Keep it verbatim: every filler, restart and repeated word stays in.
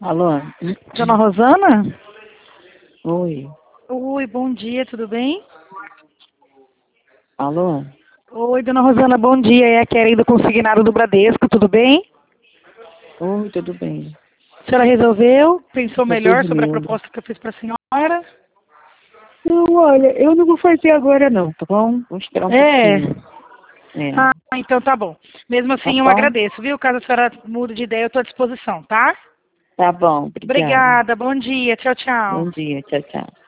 Alô? Dona Rosana? Oi. Oi, bom dia, tudo bem? Alô? Oi, Dona Rosana, bom dia. É a Keren do Consignado do Bradesco, tudo bem? Oi, tudo bem? A senhora resolveu? Pensou Tá melhor sobre a dormindo. proposta que eu fiz para a senhora? Não, olha, eu não vou fazer agora não, tá bom? Vou esperar um É. pouquinho. É. Ah, então tá bom. Mesmo Tá assim, eu bom? agradeço, viu? Caso a senhora mude de ideia, eu estou à disposição, tá? Tá bom, obrigada. Obrigada, bom dia, tchau, tchau. Bom dia, tchau, tchau.